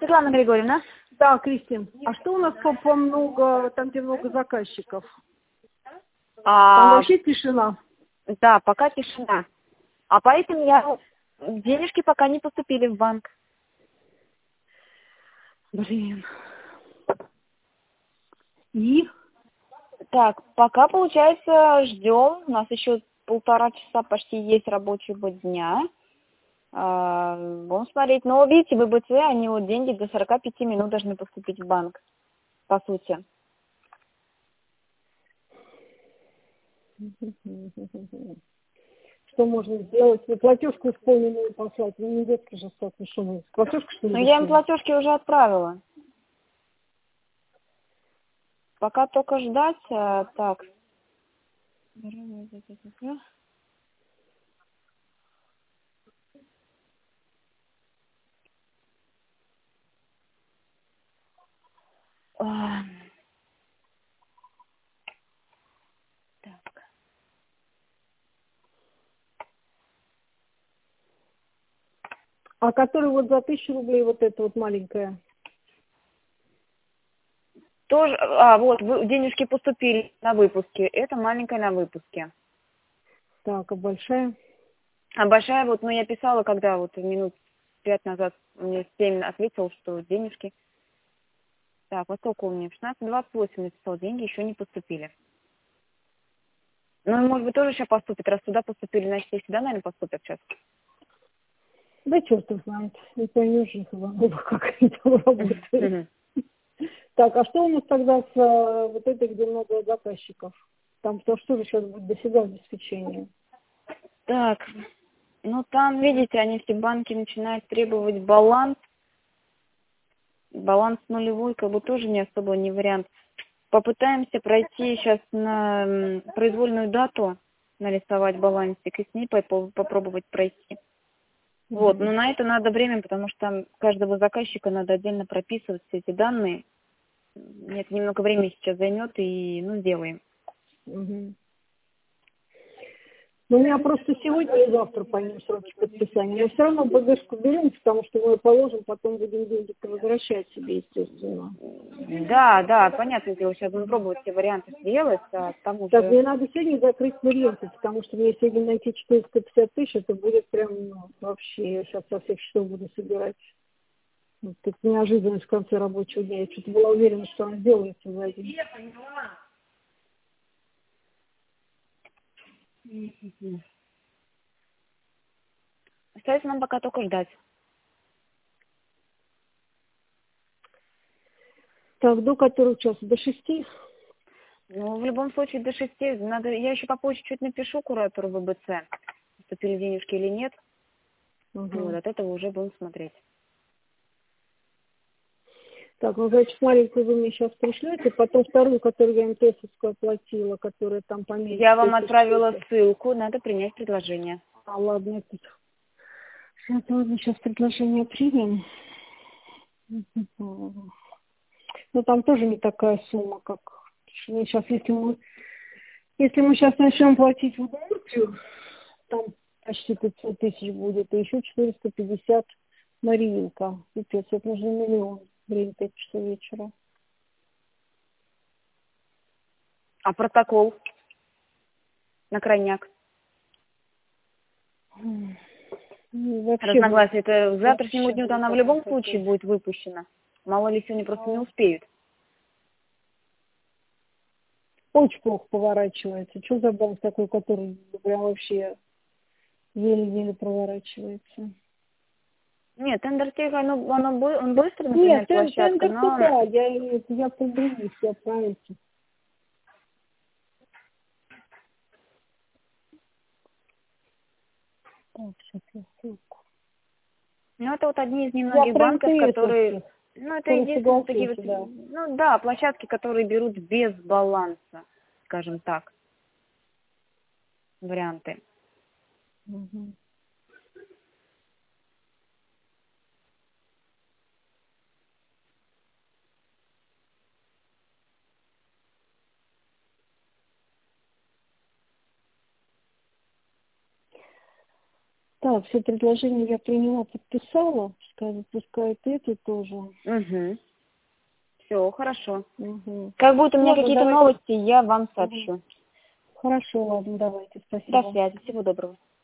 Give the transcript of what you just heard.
Светлана Григорьевна. Да, Кристин. А что у нас по много, там где много заказчиков? Там вообще тишина. Да, пока тишина. А поэтому денежки пока не поступили в банк. Блин. И? Так, пока, получается, ждем. У нас еще 1,5 часа почти есть рабочего дня. Будем смотреть. Но видите, в ВБЦ они вот деньги до 45 минут должны поступить в банк, по сути. Что можно сделать? Вы платежку исполненную послать. Вы не детский же сад, ну что вы? Платежку что ли? Ну, я им платежки уже отправила. Пока только ждать. Так. Так. А который вот за 1000 рублей, вот это вот маленькая? Тоже, вот, денежки поступили на выпуске. Это маленькая на выпуске. Так, а большая? А большая, вот, ну, я писала, когда вот минут 5 назад, мне 7 ответил, что денежки. Так, вот сколько у меня? 16:28 написал, деньги еще не поступили. Ну, может быть, тоже сейчас поступит. Раз туда поступили, значит, и сюда, наверное, поступят сейчас. Да черт их знает. Не поймешь их, как они там работают. Так, а что у нас тогда с вот этой, где много заказчиков? Там то, что же сейчас будет досегать обеспечение? Так, ну, там, видите, они все банки начинают требовать баланс. Баланс нулевой, как бы тоже не особо не вариант. Попытаемся пройти сейчас на произвольную дату, нарисовать балансик, и с ней попробовать пройти. Вот, но на это надо время, потому что там каждого заказчика надо отдельно прописывать все эти данные. Это немного времени сейчас займет, и, ну, сделаем. Ну, у меня просто сегодня и завтра по ним сроки подписания. Но все равно БГшку берем, потому что мы положим, потом будем деньги-то возвращать себе, естественно. Да, понятное дело, сейчас будем пробовать все варианты сделать, а там уже... Так, мне надо сегодня закрыть клиентов, потому что мне сегодня найти 450 тысяч, это будет прям вообще, я сейчас со всех счетов буду собирать. Вот это неожиданность в конце рабочего дня. Я что-то была уверена, что она сделается за день. Я поняла. Остается нам пока только ждать. Так, до которого часа? До 6? Ну, в любом случае, до 6 надо... Я еще попозже чуть напишу куратору ВБЦ, поступили денежки или нет. Вот, от этого уже будем смотреть. Так, ну, значит, маленькую вы мне сейчас пришлете, потом вторую, которую я МТСовскую оплатила, которая там поменьше. Я вам отправила ссылку, надо принять предложение. Ладно, это... Сейчас предложение примем. Но там тоже не такая сумма, как... Сейчас, если мы сейчас начнем платить в Удмуртию, там почти 500 тысяч будет, и еще 450 Мариинка. Пипец, это нужно 1 миллион. Время 5 часов вечера. А протокол на крайняк? Разногласия. Это к завтрашнему дню она в любом случае будет выпущена. Мало ли сегодня просто не успеют. Очень плохо поворачивается. Что за банк такой, который прям вообще еле-еле проворачивается? Нет, тендер-тех, он быстро, например, Нет, площадка, но... да, я по других, я про эти. Так, сейчас я ссылку. Ну, это вот одни из немногих банков, которые... Ну, это единственные такие вот... Да. Ну, да, площадки, которые берут без баланса, скажем так, варианты. Так, все предложения я приняла, подписала. Пускай выпускают эти тоже. Угу. Все, хорошо. Угу. Как будут у меня Ладно, какие-то давайте. новости, я вам Угу. сообщу. Хорошо, ладно, давайте, До спасибо. связи. Всего доброго.